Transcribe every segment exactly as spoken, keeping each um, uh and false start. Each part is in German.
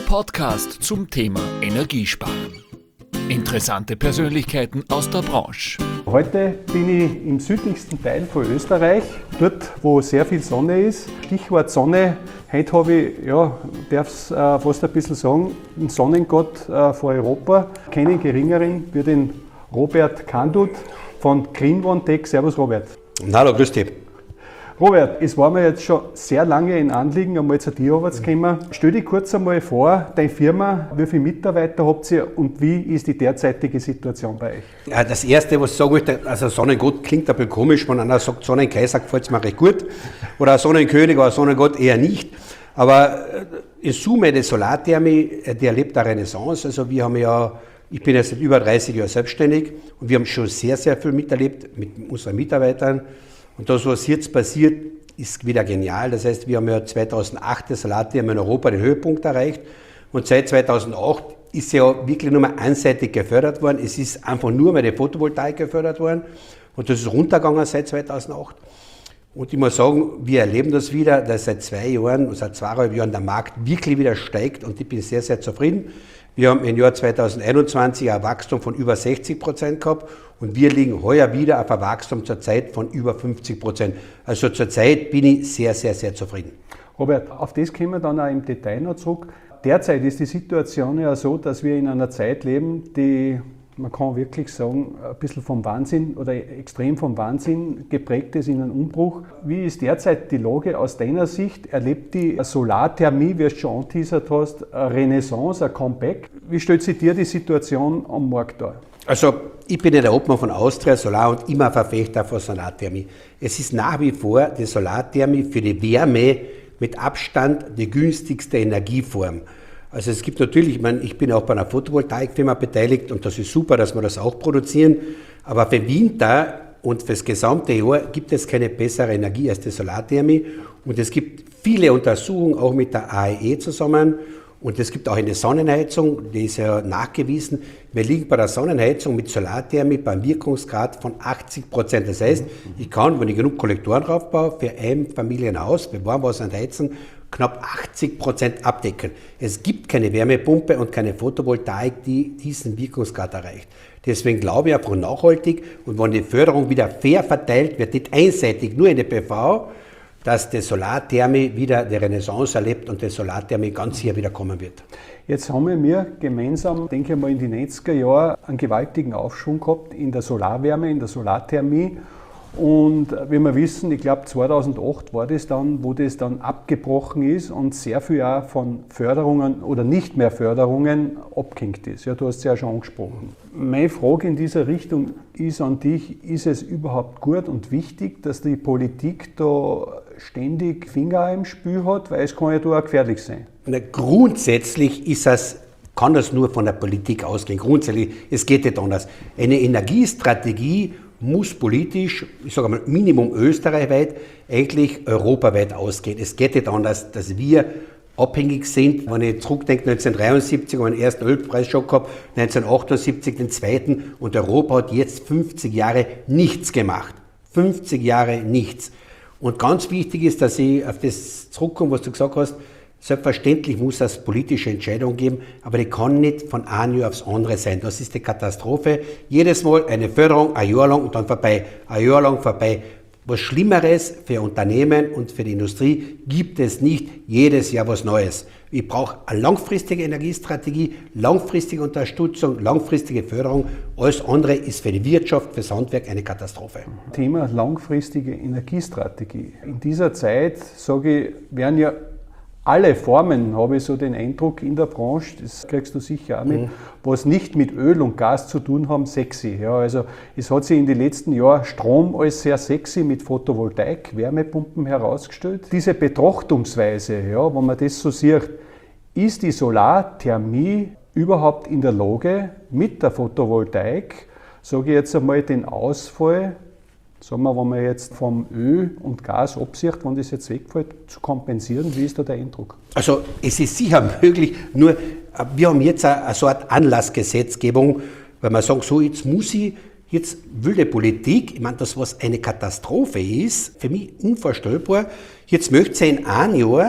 Podcast zum Thema Energiesparen. Interessante Persönlichkeiten aus der Branche. Heute bin ich im südlichsten Teil von Österreich, dort wo sehr viel Sonne ist. Stichwort Sonne, heute habe ich, ja, darf es äh, fast ein bisschen sagen, einen Sonnengott äh, von Europa. Keinen geringeren wie den Robert Kandut von GreenOneTech. Servus Robert. Hallo, grüß dich. Robert, es war mir jetzt schon sehr lange ein Anliegen, einmal zu dir rüberzukommen. Stell dich kurz einmal vor, deine Firma, wie viele Mitarbeiter habt ihr und wie ist die derzeitige Situation bei euch? Ja, das Erste, was ich sagen möchte, also Sonnengott klingt ein bisschen komisch, wenn einer sagt Sonnenkaiser, gefällt es mir recht gut, oder Sonnenkönig oder Sonnengott eher nicht. Aber in Summe, die Solarthermie, die erlebt eine Renaissance. Also wir haben ja, ich bin jetzt seit über dreißig Jahren selbstständig und wir haben schon sehr, sehr viel miterlebt mit unseren Mitarbeitern. Und das, was jetzt passiert, ist wieder genial. Das heißt, wir haben ja zweitausendacht die Solarthermie in Europa den Höhepunkt erreicht. Und seit zweitausendacht ist ja wirklich nur mal einseitig gefördert worden. Es ist einfach nur mal die Photovoltaik gefördert worden. Und das ist runtergegangen seit zweitausendacht. Und ich muss sagen, wir erleben das wieder, dass seit zwei Jahren, seit zweieinhalb Jahren der Markt wirklich wieder steigt. Und ich bin sehr, sehr zufrieden. Wir haben im Jahr zweitausendeinundzwanzig ein Wachstum von über sechzig Prozent gehabt und wir liegen heuer wieder auf ein Wachstum zurzeit von über fünfzig Prozent. Also zurzeit bin ich sehr, sehr, sehr zufrieden. Robert, auf das kommen wir dann auch im Detail noch zurück. Derzeit ist die Situation ja so, dass wir in einer Zeit leben, die, man kann wirklich sagen, ein bisschen vom Wahnsinn oder extrem vom Wahnsinn geprägt ist, in einem Umbruch. Wie ist derzeit die Lage aus deiner Sicht? Erlebt die Solarthermie, wie du schon angeteasert hast, eine Renaissance, ein Comeback? Wie stellt sich dir die Situation am Markt dar? Also ich bin ja der Obmann von Austria Solar und immer Verfechter von Solarthermie. Es ist nach wie vor die Solarthermie für die Wärme mit Abstand die günstigste Energieform. Also es gibt natürlich, ich meine, ich bin auch bei einer Photovoltaikfirma beteiligt und das ist super, dass wir das auch produzieren, aber für Winter und für das gesamte Jahr gibt es keine bessere Energie als die Solarthermie und es gibt viele Untersuchungen auch mit der A E E zusammen und es gibt auch eine Sonnenheizung, die ist ja nachgewiesen, wir liegen bei der Sonnenheizung mit Solarthermie beim Wirkungsgrad von achtzig Prozent. Das heißt, ich kann, wenn ich genug Kollektoren draufbaue, für ein Familienhaus, für Warmwasser und Heizen, knapp achtzig Prozent abdecken. Es gibt keine Wärmepumpe und keine Photovoltaik, die diesen Wirkungsgrad erreicht. Deswegen glaube ich einfach nachhaltig und wenn die Förderung wieder fair verteilt wird, nicht einseitig nur in der P V, dass die Solarthermie wieder die Renaissance erlebt und die Solarthermie ganz hier wieder kommen wird. Jetzt haben wir gemeinsam, denke ich mal, in den neunziger Jahren einen gewaltigen Aufschwung gehabt in der Solarwärme, in der Solarthermie. Und wie wir wissen, ich glaube zweitausendacht war das dann, wo das dann abgebrochen ist und sehr viel auch von Förderungen oder nicht mehr Förderungen abgehängt ist. Ja, du hast es ja schon angesprochen. Meine Frage in dieser Richtung ist an dich, ist es überhaupt gut und wichtig, dass die Politik da ständig Finger im Spiel hat, weil es kann ja da auch gefährlich sein? Na, grundsätzlich ist das, kann das nur von der Politik ausgehen. Grundsätzlich, es geht nicht anders. Eine Energiestrategie muss politisch, ich sage mal Minimum österreichweit, eigentlich europaweit ausgehen. Es geht nicht anders, dass wir abhängig sind. Wenn ich zurückdenke, neunzehnhundertdreiundsiebzig haben wir den ersten Ölpreisschock gehabt, neunzehnhundertachtundsiebzig den zweiten und Europa hat jetzt fünfzig Jahre nichts gemacht. fünfzig Jahre nichts. Und ganz wichtig ist, dass ich auf das zurückkomme, was du gesagt hast, selbstverständlich muss es politische Entscheidungen geben, aber die kann nicht von einem Jahr aufs andere sein. Das ist die Katastrophe. Jedes Mal eine Förderung, ein Jahr lang und dann vorbei, ein Jahr lang vorbei. Was Schlimmeres für Unternehmen und für die Industrie gibt es nicht. Jedes Jahr was Neues. Ich brauche eine langfristige Energiestrategie, langfristige Unterstützung, langfristige Förderung. Alles andere ist für die Wirtschaft, für das Handwerk eine Katastrophe. Thema langfristige Energiestrategie. In dieser Zeit, sage ich, werden ja alle Formen, habe ich so den Eindruck in der Branche, das kriegst du sicher auch mit, mhm. was nicht mit Öl und Gas zu tun haben, sexy. Ja, also es hat sich in den letzten Jahren Strom als sehr sexy mit Photovoltaik, Wärmepumpen herausgestellt. Diese Betrachtungsweise, ja, wenn man das so sieht, ist die Solarthermie überhaupt in der Lage, mit der Photovoltaik, sage ich jetzt einmal, den Ausfall, sagen wir, wenn man jetzt vom Öl und Gas absieht, wenn das jetzt wegfällt, zu kompensieren? Wie ist da der Eindruck? Also es ist sicher möglich, nur wir haben jetzt eine, so eine Anlassgesetzgebung, weil wir sagen, so jetzt muss ich, jetzt will die Politik, ich meine, das was eine Katastrophe ist, für mich unvorstellbar, jetzt möchte sie in einem Jahr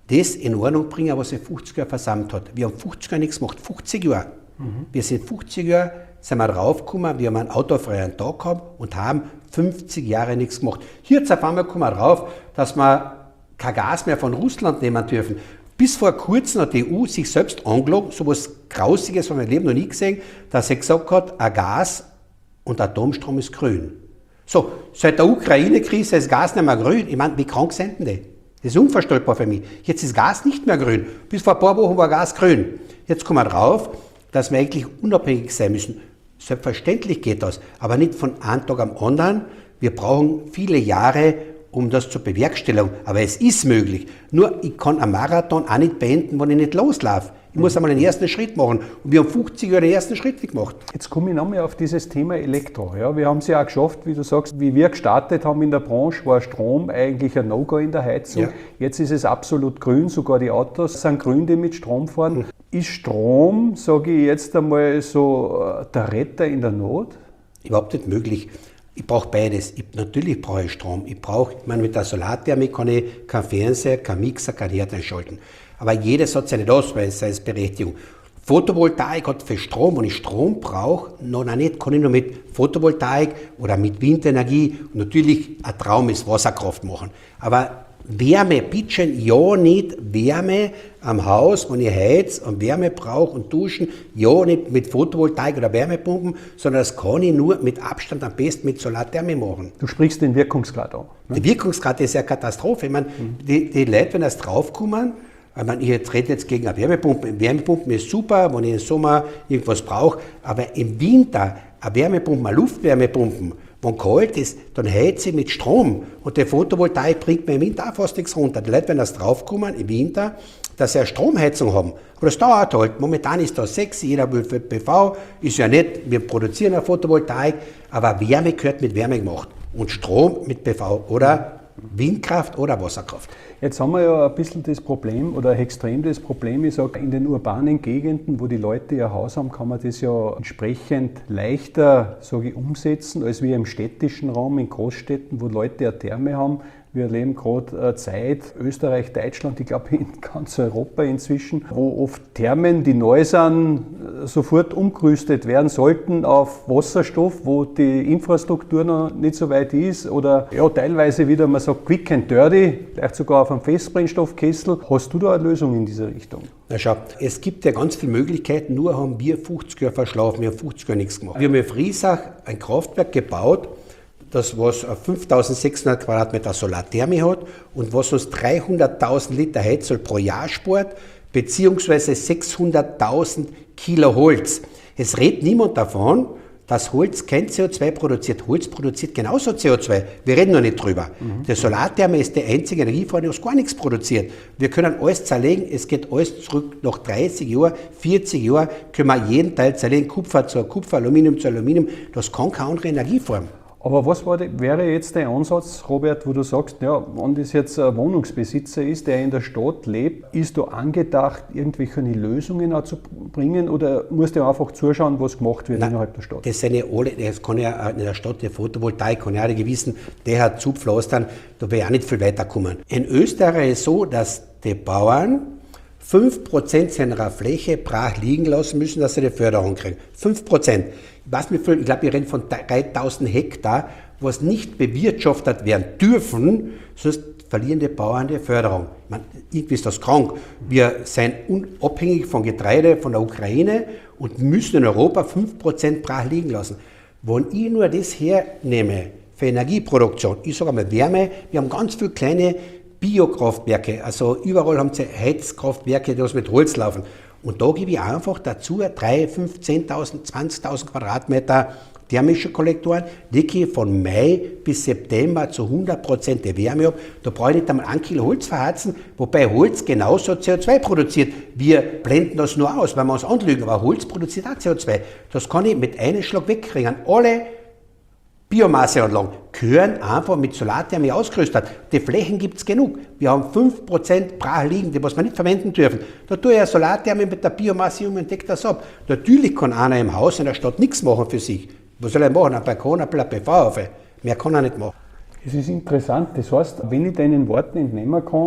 das in Ordnung bringen, was sich fünfzig Jahre versammelt hat. Wir haben fünfzig Jahre nichts gemacht, fünfzig Jahre. Mhm. Wir sind fünfzig Jahre, sind wir draufgekommen, wir haben einen autofreien Tag gehabt und haben fünfzig Jahre nichts gemacht. Hier jetzt auf einmal kommen wir drauf, dass wir kein Gas mehr von Russland nehmen dürfen. Bis vor kurzem hat die E U sich selbst angelogen, so etwas Grausiges habe ich in meinem Leben noch nie gesehen, dass sie gesagt hat, ein Gas und Atomstrom ist grün. So, seit der Ukraine-Krise ist Gas nicht mehr grün. Ich meine, wie krank sind denn die? Das ist unvorstellbar für mich. Jetzt ist Gas nicht mehr grün. Bis vor ein paar Wochen war Gas grün. Jetzt kommen wir drauf, dass wir eigentlich unabhängig sein müssen. Selbstverständlich geht das, aber nicht von einem Tag am anderen. Wir brauchen viele Jahre, um das zu bewerkstelligen. Aber es ist möglich. Nur ich kann einen Marathon auch nicht beenden, wenn ich nicht loslaufe. Ich muss einmal den ersten Schritt machen. Und wir haben fünfzig Jahre den ersten Schritt gemacht. Jetzt komme ich nochmal auf dieses Thema Elektro. Ja, wir haben es ja auch geschafft, wie du sagst, wie wir gestartet haben in der Branche, war Strom eigentlich ein No-Go in der Heizung. Ja. Jetzt ist es absolut grün, sogar die Autos sind grün, die mit Strom fahren. Mhm. Ist Strom, sage ich jetzt einmal, so der Retter in der Not? Überhaupt nicht möglich. Ich brauche beides. Ich, natürlich brauche ich Strom. Ich brauche, ich meine, mit der Solarthermie kann ich keinen Fernseher, keinen Mixer, keinen Herd einschalten. Aber jedes hat seine Ausweisberechtigung. Photovoltaik hat für Strom, wenn ich Strom brauche, noch nicht, kann ich nur mit Photovoltaik oder mit Windenergie, und natürlich ein Traum ist Wasserkraft machen. Aber Wärme, bitte ja nicht Wärme am Haus, wenn ich heiz und Wärme brauche und duschen, ja nicht mit Photovoltaik oder Wärmepumpen, sondern das kann ich nur mit Abstand am besten mit Solarthermie machen. Du sprichst den Wirkungsgrad an. Ne? Der Wirkungsgrad ist ja eine Katastrophe. Ich meine, mhm. die, die Leute, wenn das draufkommen, ich meine, ich trete jetzt gegen eine Wärmepumpe. Wärmepumpen ist super, wenn ich im Sommer irgendwas brauche, aber im Winter eine Wärmepumpe, eine Luftwärmepumpe, wenn kalt ist, dann heize ich mit Strom. Und die Photovoltaik bringt mir im Winter auch fast nichts runter. Die Leute, wenn das draufkommen im Winter, dass sie eine Stromheizung haben. Aber das dauert halt. Momentan ist das sexy, jeder will für P V, ist ja nicht, wir produzieren eine Photovoltaik, aber Wärme gehört mit Wärme gemacht. Und Strom mit P V oder Windkraft oder Wasserkraft. Jetzt haben wir ja ein bisschen das Problem, oder extrem das Problem, ich sage, in den urbanen Gegenden, wo die Leute ihr Haus haben, kann man das ja entsprechend leichter, sage ich, umsetzen, als wie im städtischen Raum, in Großstädten, wo Leute eine Therme haben. Wir erleben gerade eine Zeit, Österreich, Deutschland, ich glaube in ganz Europa inzwischen, wo oft Thermen, die neu sind, sofort umgerüstet werden sollten auf Wasserstoff, wo die Infrastruktur noch nicht so weit ist oder ja, teilweise wieder, man sagt, quick and dirty, vielleicht sogar auf einem Festbrennstoffkessel. Hast du da eine Lösung in diese Richtung? Na schau, es gibt ja ganz viele Möglichkeiten, nur haben wir fünfzig Jahre verschlafen, wir haben fünfzig Jahre nichts gemacht. Wir haben in Friesach ein Kraftwerk gebaut, das was fünftausendsechshundert Quadratmeter Solarthermie hat und was uns dreihunderttausend Liter Heizöl pro Jahr spart, beziehungsweise sechshunderttausend Kilo Holz. Es redet niemand davon, dass Holz kein C O zwei produziert. Holz produziert genauso C O zwei. Wir reden noch nicht drüber. Mhm. Die Solartherme ist die einzige Energieform, die uns gar nichts produziert. Wir können alles zerlegen, es geht alles zurück. Nach dreißig Jahren, vierzig Jahren können wir jeden Teil zerlegen, Kupfer zu Kupfer, Aluminium zu Aluminium. Das kann keine andere Energieform. Aber was war die, wäre jetzt der Ansatz, Robert, wo du sagst, ja, wenn das jetzt ein Wohnungsbesitzer ist, der in der Stadt lebt, ist da angedacht, irgendwelche Lösungen auch zu bringen oder musst du einfach zuschauen, was gemacht wird? Nein, innerhalb der Stadt? Das sind ja alle, das kann ja in der Stadt der Photovoltaik, kann ja alle gewissen, der hat zupflastern, da wäre auch nicht viel weiterkommen. In Österreich ist es so, dass die Bauern fünf Prozent seiner Fläche brach liegen lassen müssen, dass sie die Förderung kriegen. fünf Prozent. Ich weiß nicht viel, ich glaube, wir reden von dreitausend Hektar, was nicht bewirtschaftet werden dürfen, sonst verlieren die Bauern die Förderung. Ich meine, irgendwie ist das krank. Wir sind unabhängig von Getreide, von der Ukraine und müssen in Europa fünf Prozent brach liegen lassen. Wenn ich nur das hernehme für Energieproduktion, ich sage einmal Wärme, wir haben ganz viele kleine Biokraftwerke, also überall haben sie Heizkraftwerke, die mit Holz laufen. Und da gebe ich einfach dazu dreitausend, fünftausend, zehntausend, zwanzigtausend Quadratmeter thermische Kollektoren, die ich von Mai bis September zu hundert Prozent der Wärme habe. Da brauche ich nicht einmal ein Kilo Holz verheizen, wobei Holz genauso C O zwei produziert. Wir blenden das nur aus, weil wir uns anlügen, aber Holz produziert auch C O zwei. Das kann ich mit einem Schlag wegkriegen. Alle Biomasseanlagen gehören einfach mit Solarthermie ausgerüstet. Die Flächen gibt es genug. Wir haben fünf Prozent brach liegen, die was wir nicht verwenden dürfen. Da tue ich eine Solarthermie mit der Biomasse um und decke das ab. Natürlich kann einer im Haus in der Stadt nichts machen für sich. Was soll er machen? Ein Balkon, ein P V auf. Mehr kann er nicht machen. Es ist interessant. Das heißt, wenn ich deinen Worten entnehmen kann,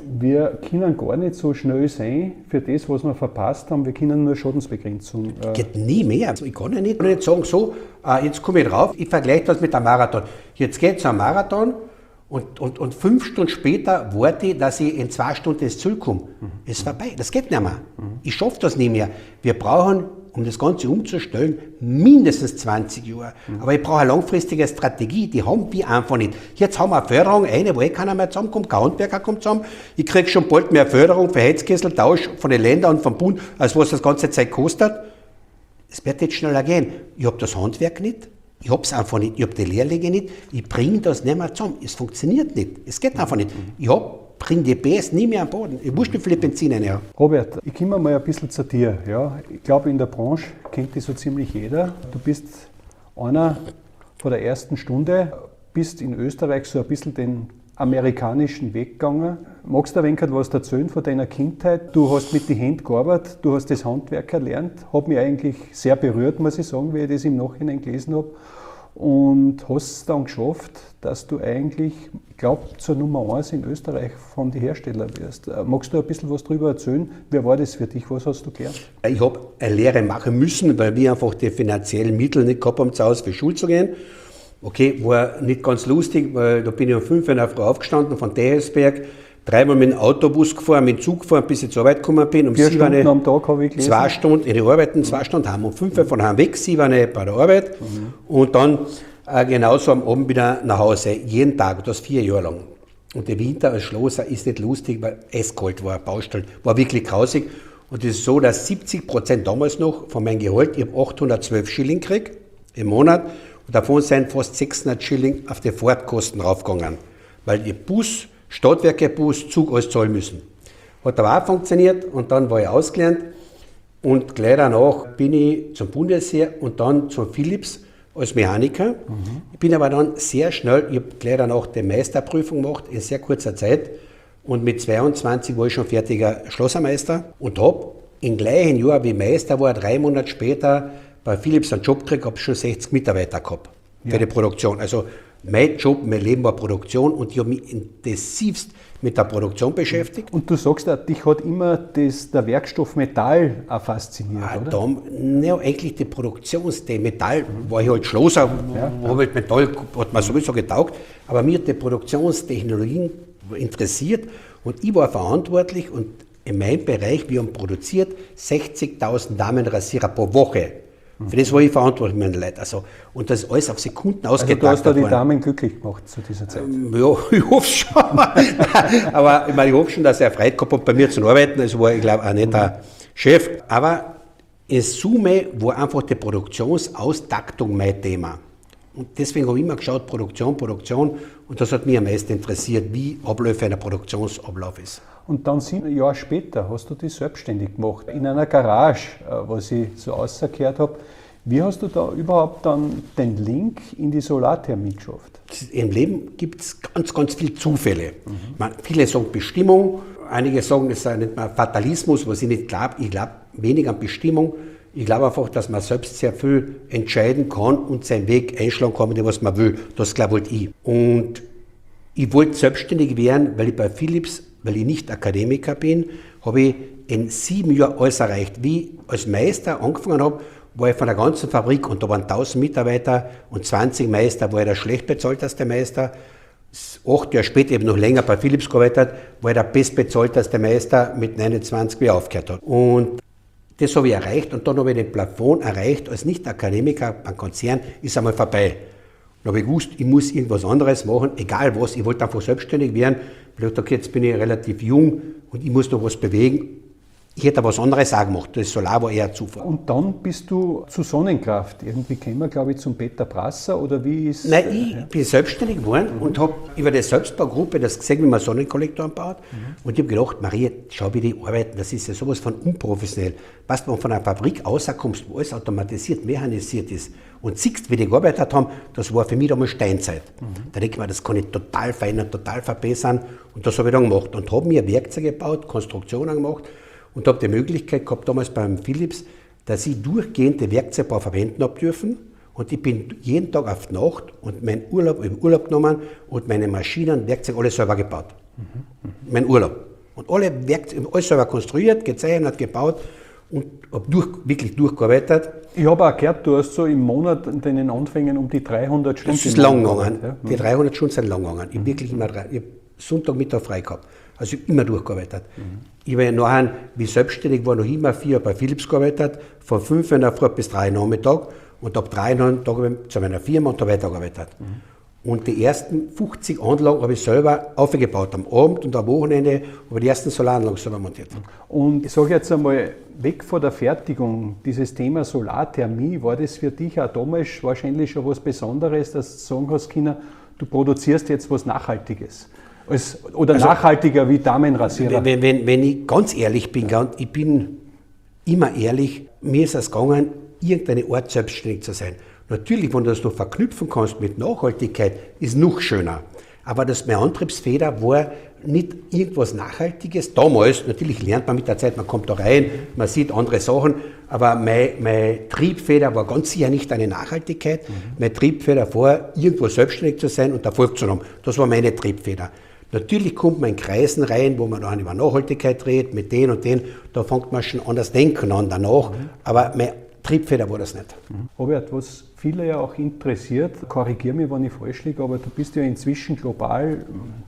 wir können gar nicht so schnell sein für das, was wir verpasst haben. Wir können nur Schadensbegrenzung. Äh Geht nie mehr. Also ich kann ja nicht, nicht sagen, so, äh, jetzt komme ich drauf, ich vergleiche das mit einem Marathon. Jetzt geht es um einen Marathon und, und, und fünf Stunden später warte ich, dass ich in zwei Stunden ins Ziel komme. Mhm. Ist vorbei. Das geht nicht mehr. Mhm. Ich schaffe das nicht mehr. Wir brauchen, um das Ganze umzustellen, mindestens zwanzig Jahre. Mhm. Aber ich brauche eine langfristige Strategie, die haben wir einfach nicht. Jetzt haben wir eine Förderung, eine, wo eh keiner mehr zusammenkommt, kein Handwerker kommt zusammen. Ich kriege schon bald mehr Förderung für Heizkesseltausch von den Ländern und vom Bund, als was das ganze Zeit kostet. Es wird jetzt schneller gehen. Ich habe das Handwerk nicht, ich habe es einfach nicht, ich habe die Lehrlinge nicht, ich bringe das nicht mehr zusammen. Es funktioniert nicht, es geht einfach nicht. Ich bringe die B S nie mehr an Boden. Ich muss nicht viele Benzin rein haben. Robert, ich komme mal ein bisschen zu dir. Ja. Ich glaube, in der Branche kennt dich so ziemlich jeder. Du bist einer von der ersten Stunde, bist in Österreich so ein bisschen den amerikanischen Weg gegangen. Magst du ein wenig was erzählen von deiner Kindheit? Du hast mit den Händen gearbeitet, du hast das Handwerk erlernt. Hat mich eigentlich sehr berührt, muss ich sagen, wie ich das im Nachhinein gelesen habe. Und hast es dann geschafft, dass du eigentlich, ich glaube, zur Nummer eins in Österreich von den Herstellern wirst. Magst du ein bisschen was darüber erzählen? Wie war das für dich? Was hast du gelernt? Ich habe eine Lehre machen müssen, weil wir einfach die finanziellen Mittel nicht gehabt haben, zu Hause für Schule zu gehen. Okay, war nicht ganz lustig, weil da bin ich um fünf Uhr in der Früh aufgestanden von Dehelsberg, dreimal mit dem Autobus gefahren, mit dem Zug gefahren, bis ich zur Arbeit gekommen bin. Um Vier Stunden am Tag habe ich gelesen. Zwei Stunden in die Arbeiten, zwei Stunden heim. Um fünf Uhr von heim weg, sieben Uhr bei der Arbeit mhm. und dann äh, genauso am Abend wieder nach Hause. Jeden Tag, das vier Jahre lang. Und der Winter als Schlosser ist nicht lustig, weil es kalt war, Baustelle, war wirklich grausig. Und es ist so, dass siebzig Prozent damals noch von meinem Gehalt, ich habe achthundertzwölf Schilling gekriegt im Monat. Und davon sind fast sechshundert Schilling auf die Fahrtkosten raufgegangen, weil die Bus, Stadtwerke, Bus, Zug alles zahlen müssen. Hat aber auch funktioniert und dann war ich ausgelernt und gleich danach bin ich zum Bundesheer und dann zum Philips als Mechaniker. Mhm. Ich bin aber dann sehr schnell, ich habe gleich danach die Meisterprüfung gemacht in sehr kurzer Zeit und mit zweiundzwanzig war ich schon fertiger Schlossermeister und habe im gleichen Jahr wie Meister war, drei Monate später bei Philips einen Job gekriegt, habe schon sechzig Mitarbeiter gehabt für ja. die Produktion. Also mein Job, mein Leben war Produktion und ich habe mich intensivst mit der Produktion beschäftigt. Und du sagst, dich hat immer das, der Werkstoff Metall auch fasziniert, ah, oder? Da, ja, eigentlich die Produktionsthemen. Metall mhm. war ich halt Schlosser, ja, ja. Halt Metall hat mir sowieso getaugt, aber mir hat die Produktionstechnologien interessiert und ich war verantwortlich und in meinem Bereich, wir haben produziert sechzigtausend Damenrasierer pro Woche. Für das war ich verantwortlich mit den Leuten. Also, und das ist alles auf Sekunden ausgetragen. Also du hast da die Damen glücklich gemacht zu dieser Zeit? Ähm, ja, ich hoffe schon. Aber ich meine, ich hoffe schon, dass er Freude gehabt hat, bei mir zu arbeiten. Also war, ich glaube, auch nicht der Chef. Aber in Summe war einfach die Produktionsautaktung mein Thema. Und deswegen habe ich immer geschaut, Produktion, Produktion. Und das hat mich am meisten interessiert, wie Abläufe einer Produktionsablauf ist. Und dann sieben Jahre später hast du dich selbstständig gemacht, in einer Garage, was ich so rausgehört habe. Wie hast du da überhaupt dann den Link in die Solarthermie geschafft? Im Leben gibt es ganz, ganz viele Zufälle. Mhm. Man, viele sagen Bestimmung, einige sagen, es sei nicht mal Fatalismus, was ich nicht glaube. Ich glaube wenig an Bestimmung. Ich glaube einfach, dass man selbst sehr viel entscheiden kann und seinen Weg einschlagen kann, mit dem, was man will. Das glaube ich. Und ich wollte selbstständig werden, weil ich bei Philips, weil ich nicht Akademiker bin, habe ich in sieben Jahren alles erreicht. Wie ich als Meister angefangen habe, war ich von der ganzen Fabrik, und da waren tausend Mitarbeiter und zwanzig Meister, war ich der schlecht bezahlteste Meister. Acht Jahre später, ich habe noch länger bei Philips gearbeitet, war ich der bestbezahlteste Meister mit neunundzwanzig, wie er aufgehört hat. Und das habe ich erreicht und dann habe ich den Plafond erreicht, als Nicht-Akademiker beim Konzern, ist einmal vorbei. Dann habe ich gewusst, ich muss irgendwas anderes machen, egal was, ich wollte einfach selbstständig werden. Ich dachte, okay, jetzt bin ich relativ jung und ich muss noch was bewegen. Ich hätte was anderes auch gemacht, das Solar war eher Zufall. Und dann bist du zu Sonnenkraft irgendwie gekommen, glaube ich, zum Peter Brasser, oder wie ist... Nein, ich ja. bin selbstständig geworden mhm. und habe über die Selbstbaugruppe das gesehen, wie man Sonnenkollektoren baut. Mhm. Und ich habe gedacht, Maria, schau, wie die arbeiten, das ist ja sowas von unprofessionell. Was du von einer Fabrik rauskommst, wo alles automatisiert, mechanisiert ist und siehst, wie die gearbeitet haben, das war für mich damals Steinzeit. Mhm. Da denke ich mir, das kann ich total verändern, total verbessern, und das habe ich dann gemacht und habe mir Werkzeuge gebaut, Konstruktionen gemacht. Und habe die Möglichkeit gehabt, damals beim Philips, dass ich durchgehend den Werkzeugbau verwenden habe dürfen. Und ich bin jeden Tag auf die Nacht und meinen Urlaub, ich habe Urlaub genommen und meine Maschinen, Werkzeuge, alles selber gebaut. Mhm. Mein Urlaub. Und alle Werkzeuge, alles selber konstruiert, gezeichnet, gebaut und habe durch, wirklich durchgearbeitet. Ich habe auch gehört, du hast so im Monat in deinen Anfängen um die dreihundert Stunden. Das ist lang gegangen. Ja. Die dreihundert Stunden sind lang gegangen. Ich habe wirklich immer drei, ich hab Sonntag, Mittag frei gehabt. Also ich habe immer durchgearbeitet. Mhm. Ich habe ja nachher, wie selbstständig war, noch immer vier bei Philips gearbeitet, von fünf in der Früh bis drei Uhr Nachmittag und ab drei Nachmittag zu meiner Firma und da weitergearbeitet. Mhm. Und die ersten fünfzig Anlagen habe ich selber aufgebaut, am Abend und am Wochenende habe ich die ersten Solaranlagen selber montiert. Und ich sage jetzt einmal, weg von der Fertigung, dieses Thema Solarthermie, war das für dich auch damals wahrscheinlich schon was Besonderes, dass du sagen hast, Kinder, du produzierst jetzt was Nachhaltiges? Als, oder also, nachhaltiger wie Damenrasierer? Wenn, wenn, wenn ich ganz ehrlich bin, ich bin immer ehrlich, mir ist es gegangen, irgendeine Art selbstständig zu sein. Natürlich, wenn du das noch verknüpfen kannst mit Nachhaltigkeit, ist noch schöner. Aber das, meine Antriebsfeder war nicht irgendwas Nachhaltiges. Damals, natürlich lernt man mit der Zeit, man kommt da rein, man sieht andere Sachen, aber meine, meine Triebfeder war ganz sicher nicht eine Nachhaltigkeit. Mhm. Meine Triebfeder war, irgendwo selbstständig zu sein und Erfolg zu haben. Das war meine Triebfeder. Natürlich kommt man in Kreisen rein, wo man dann über Nachhaltigkeit redet, mit den und den, da fängt man schon an das Denken an danach, mhm. aber meine Triebfeder war das nicht. Robert, was viele ja auch interessiert, korrigiere mich, wenn ich falsch liege, aber du bist ja inzwischen global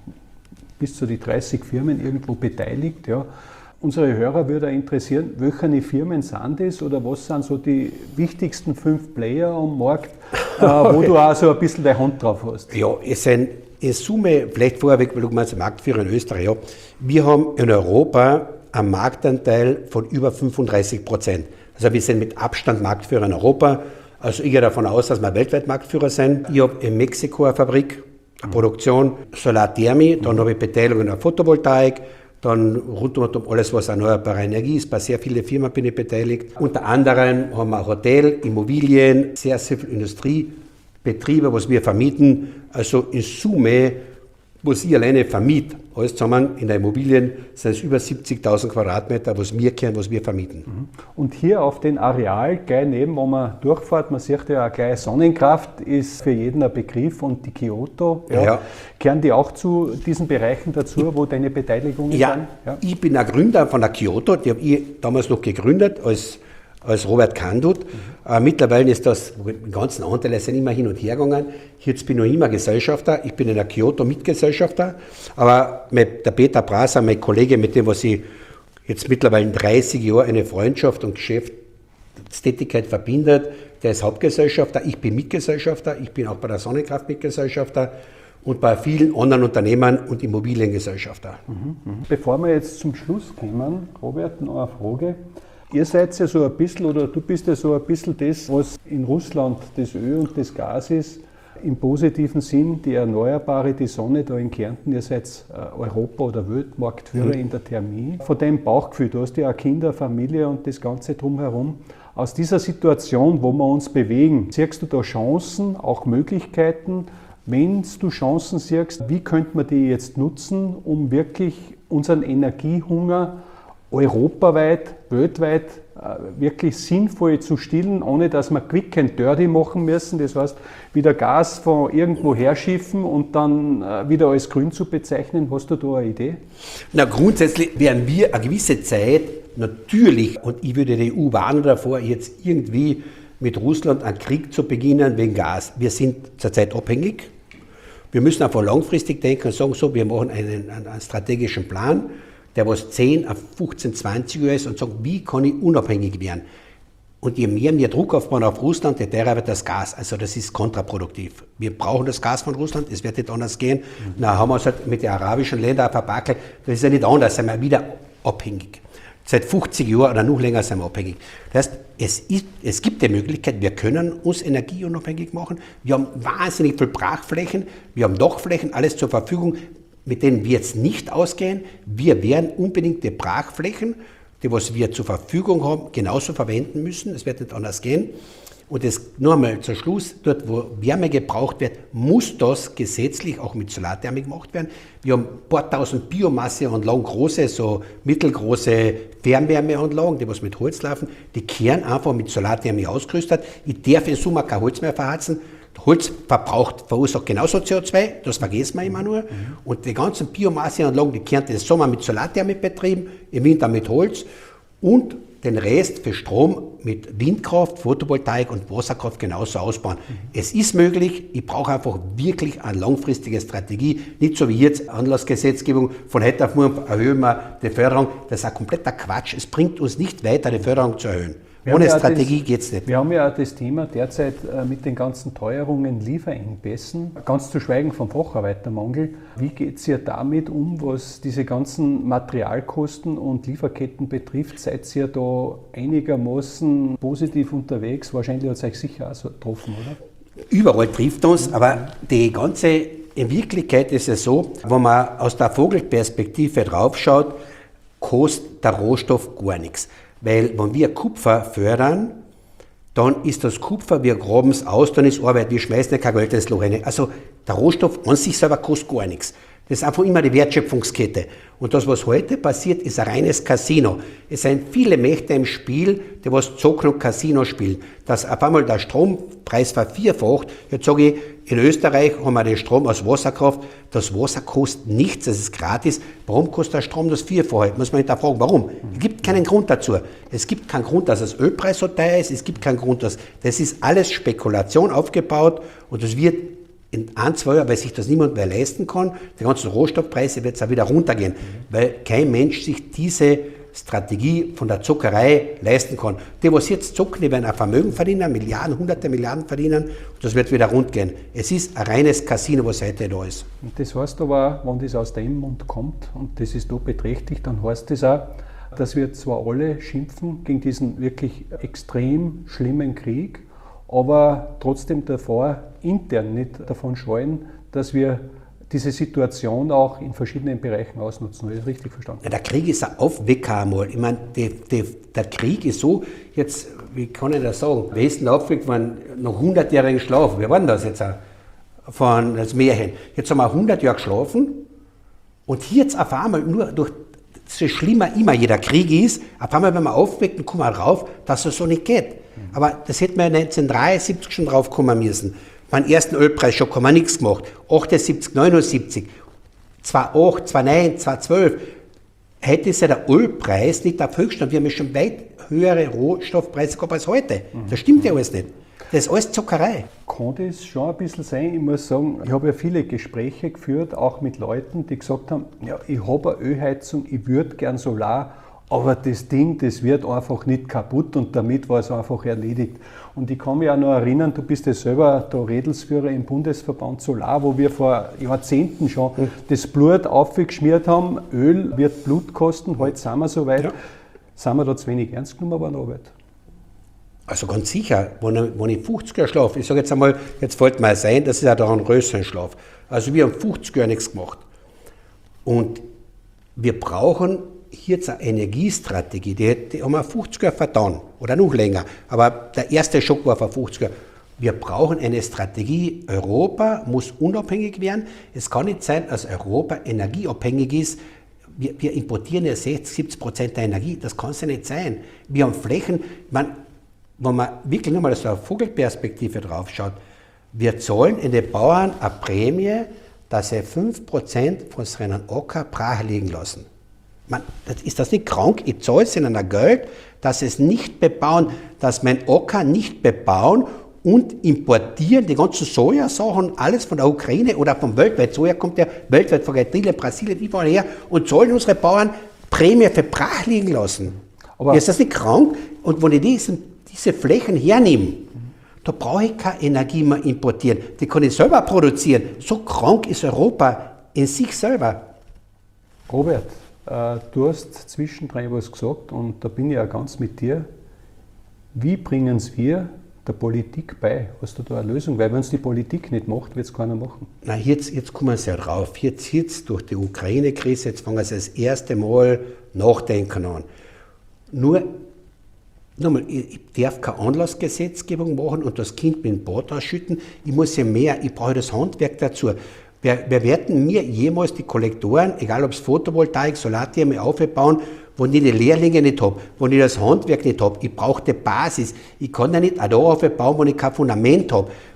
bis zu die dreißig Firmen irgendwo beteiligt. Ja. Unsere Hörer würde interessieren, welche Firmen sind das oder was sind so die wichtigsten fünf Player am Markt, äh, wo du auch so ein bisschen deine Hand drauf hast? Ja, es sind in Summe, vielleicht vorweg, weil du meinst, Marktführer in Österreich, ja. Wir haben in Europa einen Marktanteil von über fünfunddreißig Prozent. Also wir sind mit Abstand Marktführer in Europa. Also ich gehe davon aus, dass wir weltweit Marktführer sind. Ich habe in Mexiko eine Fabrik, eine Produktion, Solarthermie, dann habe ich Beteiligung in der Photovoltaik, dann rund um alles, was erneuerbare Energie ist. Bei sehr vielen Firmen bin ich beteiligt. Unter anderem haben wir Hotel, Immobilien, sehr, sehr viel Industriebetriebe, was wir vermieten. Also in Summe, was ich alleine vermiete, alles zusammen in der Immobilien, sind es über siebzigtausend Quadratmeter, was wir kennen, was wir vermieten. Und hier auf dem Areal, gleich neben, wo man durchfährt, man sieht ja auch gleich Sonnenkraft, ist für jeden ein Begriff und die Kyoto, ja, ja. Kehren die auch zu diesen Bereichen dazu, wo deine Beteiligungen ja, sind? Ja, ich bin ein Gründer von der Kyoto, die habe ich damals noch gegründet als als Robert Kandut. Mhm. Äh, mittlerweile ist das, die ganzen Anteile sind immer hin und her gegangen. Jetzt bin ich noch immer Gesellschafter. Ich bin in der Kyoto Mitgesellschafter. Aber mit der Peter Braser, mein Kollege, mit dem was ich jetzt mittlerweile dreißig Jahre eine Freundschaft und Geschäftstätigkeit verbindet, der ist Hauptgesellschafter. Ich bin Mitgesellschafter. Ich bin auch bei der Sonnenkraft Mitgesellschafter und bei vielen anderen Unternehmen und Immobiliengesellschafter. Mhm. Bevor wir jetzt zum Schluss kommen, Robert, noch eine Frage. Ihr seid ja so ein bisschen, oder du bist ja so ein bisschen das, was in Russland das Öl und das Gas ist, im positiven Sinn, die Erneuerbare, die Sonne da in Kärnten, ihr seid Europa- oder Weltmarktführer mhm. in der Thermie. Von deinem Bauchgefühl, du hast ja auch Kinder, Familie und das Ganze drumherum. Aus dieser Situation, wo wir uns bewegen, siehst du da Chancen, auch Möglichkeiten? Wenn du Chancen siehst, wie könnte man die jetzt nutzen, um wirklich unseren Energiehunger europaweit, weltweit äh, wirklich sinnvoll zu stillen, ohne dass wir quick and dirty machen müssen. Das heißt, wieder Gas von irgendwo herschiffen und dann äh, wieder als grün zu bezeichnen. Hast du da eine Idee? Na, grundsätzlich werden wir eine gewisse Zeit natürlich, und ich würde die E U warnen davor, jetzt irgendwie mit Russland einen Krieg zu beginnen wegen Gas. Wir sind zurzeit abhängig. Wir müssen einfach langfristig denken und sagen, so, wir machen einen, einen, einen strategischen Plan, der was zehn, fünfzehn, zwanzig Jahre ist und sagt, wie kann ich unabhängig werden? Und je mehr wir Druck aufbauen auf Russland, je teurer wird das Gas. Also das ist kontraproduktiv. Wir brauchen das Gas von Russland, es wird nicht anders gehen. Mhm. Na, haben wir es halt mit den arabischen Ländern verpackelt. Das ist ja nicht anders, sind wir wieder abhängig. Seit fünfzig Jahren oder noch länger sind wir abhängig. Das heißt, es, ist, es gibt die Möglichkeit, wir können uns energieunabhängig machen. Wir haben wahnsinnig viel Brachflächen, wir haben Dachflächen, alles zur Verfügung, mit denen wir jetzt nicht ausgehen. Wir werden unbedingt die Brachflächen, die was wir zur Verfügung haben, genauso verwenden müssen. Es wird nicht anders gehen. Und das nur einmal zum Schluss, dort wo Wärme gebraucht wird, muss das gesetzlich auch mit Solarthermie gemacht werden. Wir haben ein paar tausend Biomasseanlagen, große, so mittelgroße Fernwärmeanlagen, die was mit Holz laufen, die kehren einfach mit Solarthermie ausgerüstet. Ich darf im Sommer kein Holz mehr verheizen. Holz verbraucht, verursacht genauso C O zwei, das vergessen wir immer nur. Mhm. Und die ganzen Biomasseanlagen, die können den Sommer mit Solarthermie betrieben, im Winter mit Holz und den Rest für Strom mit Windkraft, Photovoltaik und Wasserkraft genauso ausbauen. Mhm. Es ist möglich, ich brauche einfach wirklich eine langfristige Strategie, nicht so wie jetzt Anlassgesetzgebung, von heute auf morgen erhöhen wir die Förderung. Das ist ein kompletter Quatsch. Es bringt uns nicht weiter, die Förderung zu erhöhen. Wir Ohne Strategie geht es nicht. Wir haben ja auch das Thema derzeit mit den ganzen Teuerungen, Lieferengpässen, ganz zu schweigen vom Facharbeitermangel. Wie geht es ihr damit um, was diese ganzen Materialkosten und Lieferketten betrifft? Seid ihr da einigermaßen positiv unterwegs? Wahrscheinlich hat es euch sicher auch so getroffen, oder? Überall trifft uns, aber die ganze, in Wirklichkeit ist es so, wenn man aus der Vogelperspektive draufschaut, kostet der Rohstoff gar nichts. Weil wenn wir Kupfer fördern, dann ist das Kupfer, wir graben es aus, dann ist Arbeit, wir schmeißen kein Geld ins Loch rein. Also der Rohstoff an sich selber kostet gar nichts. Das ist einfach immer die Wertschöpfungskette. Und das, was heute passiert, ist ein reines Casino. Es sind viele Mächte im Spiel, die was Zocken und Casino spielen. Dass auf einmal der Strompreis vervierfacht. Jetzt sage ich, in Österreich haben wir den Strom aus Wasserkraft. Das Wasser kostet nichts, das ist gratis. Warum kostet der Strom das Vierfache? Muss man hinterfragen, warum? Es gibt keinen Grund dazu. Es gibt keinen Grund, dass das Ölpreis so teuer ist. Es gibt keinen Grund, dass das ist alles Spekulation aufgebaut und das wird in ein, zwei Jahren, weil sich das niemand mehr leisten kann, die ganzen Rohstoffpreise wird es auch wieder runtergehen, mhm. weil kein Mensch sich diese Strategie von der Zuckerei leisten kann. Die, was jetzt zucken, die werden ein Vermögen verdienen, Milliarden, hunderte Milliarden verdienen und das wird wieder rundgehen. Es ist ein reines Casino, was heute da ist. Und das heißt aber, wenn das aus dem Mund kommt und das ist da beträchtlich, dann heißt das auch, dass wir zwar alle schimpfen gegen diesen wirklich extrem schlimmen Krieg, aber trotzdem davor intern nicht davon scheuen, dass wir diese Situation auch in verschiedenen Bereichen ausnutzen. Habe ich das richtig verstanden? Ja, der Krieg ist ein Aufwecker einmal. Ich meine, die, die, der Krieg ist so, jetzt, wie kann ich das sagen, wer ist denn aufgeweckt worden nach hundertjährigen Schlaf? Wir waren das jetzt auch von das Märchen. Jetzt haben wir hundert Jahre geschlafen und jetzt auf einmal nur durch so schlimmer immer jeder Krieg ist, auf einmal, wenn man aufweckt, dann kommen wir rauf, dass es so nicht geht. Aber das hätten wir neunzehnhundertdreiundsiebzig schon drauf kommen müssen. Beim ersten Ölpreis schon haben wir nichts gemacht. achtundsiebzig, neunundsiebzig, zweitaucht, zweitausendneun, zweitausendzwölf hätte es ja der Ölpreis nicht auf Höchststand. Wir haben ja schon weit höhere Rohstoffpreise gehabt als heute. Das stimmt ja alles nicht. Das ist alles Zuckerei. Kann das schon ein bisschen sein? Ich muss sagen, ich habe ja viele Gespräche geführt, auch mit Leuten, die gesagt haben, ja, ich habe eine Ölheizung, ich würde gern Solar, aber das Ding, das wird einfach nicht kaputt und damit war es einfach erledigt. Und ich kann mich auch noch erinnern, du bist ja selber der Redelsführer im Bundesverband Solar, wo wir vor Jahrzehnten schon mhm. das Blut aufgeschmiert haben, Öl wird Blut kosten, heute sind wir so weit. Ja. Sind wir da zu wenig ernst genommen bei der Arbeit? Also ganz sicher, wenn ich, wenn ich fünfzig Jahre schlafe, ich sage jetzt einmal, jetzt fällt mir ein, das ist ja da ein größeren Schlaf. Also wir haben fünfzig Jahre nichts gemacht. Und wir brauchen hier jetzt eine Energiestrategie, die, die haben wir fünfzig Jahre vertan oder noch länger. Aber der erste Schock war vor fünfzig Jahren. Wir brauchen eine Strategie. Europa muss unabhängig werden. Es kann nicht sein, dass Europa energieabhängig ist. Wir, wir importieren ja sechzig, siebzig Prozent der Energie. Das kann es ja nicht sein. Wir haben Flächen, man, wenn man wirklich nochmal aus der Vogelperspektive drauf schaut, wir zahlen in den Bauern eine Prämie, dass sie fünf Prozent von seinen Acker brach liegen lassen. Man, das, ist das nicht krank? Ich zahle es ihnen ein Geld, dass sie es nicht bebauen, dass mein Acker nicht bebauen und importieren die ganzen Sojasachen, alles von der Ukraine oder vom weltweit. Soja kommt ja weltweit von Argentinien, Brasilien, überall her und zahlen unsere Bauern Prämie für brach liegen lassen. Aber ist das nicht krank? Und wenn ich diesen, diese Flächen hernehme, da brauche ich keine Energie mehr importieren. Die kann ich selber produzieren. So krank ist Europa in sich selber. Robert, du hast zwischendrin was gesagt und da bin ich ja ganz mit dir. Wie bringen es wir der Politik bei? Hast du da eine Lösung? Weil wenn es die Politik nicht macht, wird es keiner machen. Na, jetzt, jetzt kommen sie ja drauf. Jetzt, jetzt durch die Ukraine-Krise, jetzt fangen sie das erste Mal nachdenken an. Nur, nochmal, ich darf keine Anlassgesetzgebung machen und das Kind mit dem Bad ausschütten. Ich muss ja mehr, ich brauche das Handwerk dazu. Wer, wer werden mir jemals die Kollektoren, egal ob es Photovoltaik, Solarthermie aufbauen, wo ich die Lehrlinge nicht habe, wo ich das Handwerk nicht habe? Ich brauche die Basis. Ich kann ja nicht auch da aufbauen, wenn ich kein Fundament habe.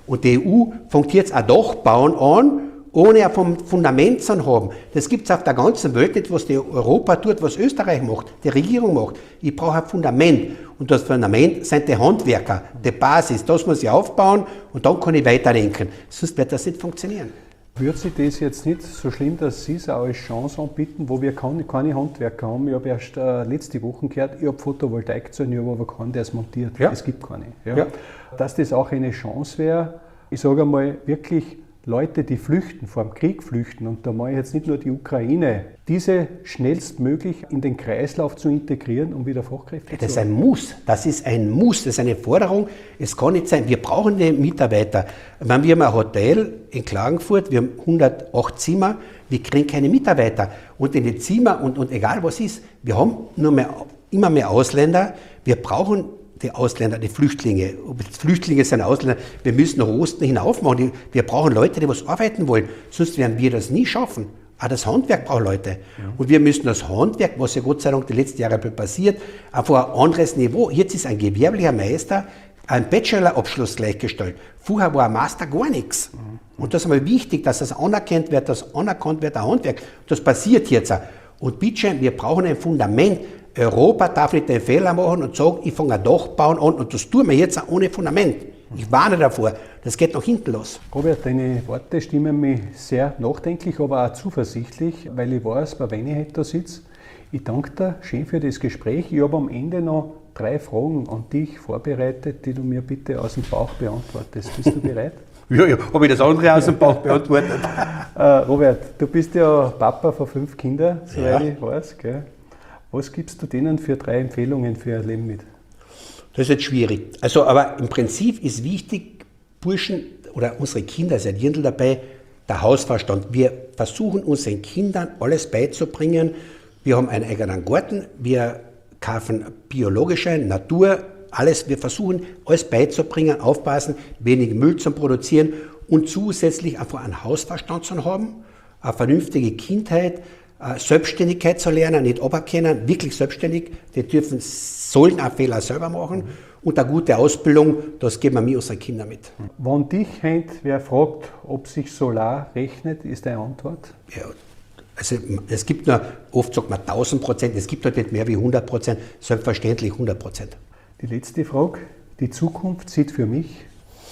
Und die E U fängt jetzt ein Dach bauen an, ohne ein Fundament zu haben. Das gibt es auf der ganzen Welt nicht, was die Europa tut, was Österreich macht, die Regierung macht. Ich brauche ein Fundament. Und das Fundament sind die Handwerker, die Basis. Das muss ich aufbauen und dann kann ich weiterdenken. Sonst wird das nicht funktionieren. Würde sich das jetzt nicht so schlimm, dass Sie es auch als Chance anbieten, wo wir keine, keine Handwerker haben? Ich habe erst äh, letzte Woche gehört, ich habe Photovoltaik gezahlt, ich habe aber keinen, der es montiert. Ja. Es gibt keine. Ja. Ja. Dass das auch eine Chance wäre, ich sage einmal wirklich, Leute, die flüchten, vor dem Krieg flüchten, und da mache ich jetzt nicht nur die Ukraine, diese schnellstmöglich in den Kreislauf zu integrieren, um wieder Fachkräfte zu haben. Das ist ein Muss, das ist ein Muss, das ist eine Forderung. Es kann nicht sein, wir brauchen die Mitarbeiter. Wenn wir haben ein Hotel in Klagenfurt, wir haben hundertacht Zimmer, wir kriegen keine Mitarbeiter. Und in die Zimmer, und, und egal was ist, wir haben nur mehr, immer mehr Ausländer, wir brauchen die Ausländer, die Flüchtlinge, ob es Flüchtlinge sind, Ausländer, wir müssen nach Osten hinauf machen. Wir brauchen Leute, die was arbeiten wollen, sonst werden wir das nie schaffen. Auch das Handwerk braucht Leute. Ja. Und wir müssen das Handwerk, was ja Gott sei Dank die letzten Jahre passiert, auf ein anderes Niveau. Jetzt ist ein gewerblicher Meister ein Bachelorabschluss gleichgestellt. Vorher war ein Master gar nichts. Und das ist einmal wichtig, dass das anerkannt wird, dass anerkannt wird, ein Handwerk. Das passiert jetzt auch. Und bitte, wir brauchen ein Fundament. Europa darf nicht den Fehler machen und sagen, ich fange ein Dach bauen an und das tun wir jetzt auch ohne Fundament. Ich warne davor, das geht nach hinten los. Robert, deine Worte stimmen mich sehr nachdenklich, aber auch zuversichtlich, weil ich weiß, bei wen ich heute da sitze. Ich danke dir schön für das Gespräch. Ich habe am Ende noch drei Fragen an dich vorbereitet, die du mir bitte aus dem Bauch beantwortest. Bist du bereit? Ja, ja, habe ich das andere aus dem Bauch beantwortet. äh, Robert, du bist ja Papa von fünf Kindern, soweit ja. ich weiß. Gell? Was gibst du denen für drei Empfehlungen für ihr Leben mit? Das ist jetzt schwierig. Also, aber im Prinzip ist wichtig, Burschen oder unsere Kinder, seid ihr dabei, der Hausverstand. Wir versuchen unseren Kindern alles beizubringen. Wir haben einen eigenen Garten, wir kaufen biologische Natur, alles. Wir versuchen alles beizubringen, aufpassen, wenig Müll zu produzieren und zusätzlich einfach einen Hausverstand zu haben, eine vernünftige Kindheit, Selbstständigkeit zu lernen, nicht aberkennen, wirklich selbstständig. Die dürfen, sollen auch Fehler selber machen. Mhm. Und eine gute Ausbildung, das geben wir mir unseren Kindern mit. Wenn dich wer fragt, ob sich Solar rechnet, ist deine Antwort? Ja, also es gibt nur, oft sagt man tausend Prozent, es gibt halt nicht mehr wie hundert Prozent, selbstverständlich hundert Prozent. Die letzte Frage, die Zukunft sieht für mich?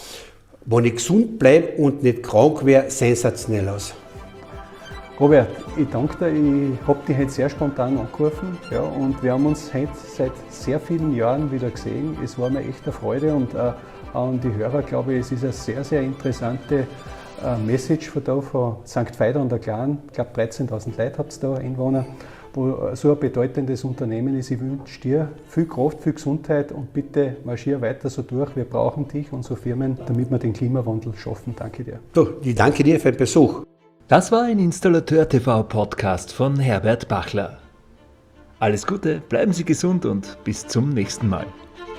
Wenn ich gesund bleibe und nicht krank wäre, sensationell aus. Robert, ich danke dir, ich habe dich heute sehr spontan angerufen, ja, und wir haben uns heute seit sehr vielen Jahren wieder gesehen. Es war mir echt eine Freude und äh, an die Hörer, glaube ich, es ist eine sehr, sehr interessante äh, Message von da, von Sankt Veit an der Glan. Ich glaube dreizehntausend Leute habt ihr da, Einwohner, wo so ein bedeutendes Unternehmen ist. Ich wünsche dir viel Kraft, viel Gesundheit und bitte marschier weiter so durch. Wir brauchen dich, unsere Firmen, damit wir den Klimawandel schaffen. Danke dir. So, ich danke dir für den Besuch. Das war ein Installateur-T V-Podcast von Herbert Bachler. Alles Gute, bleiben Sie gesund und bis zum nächsten Mal.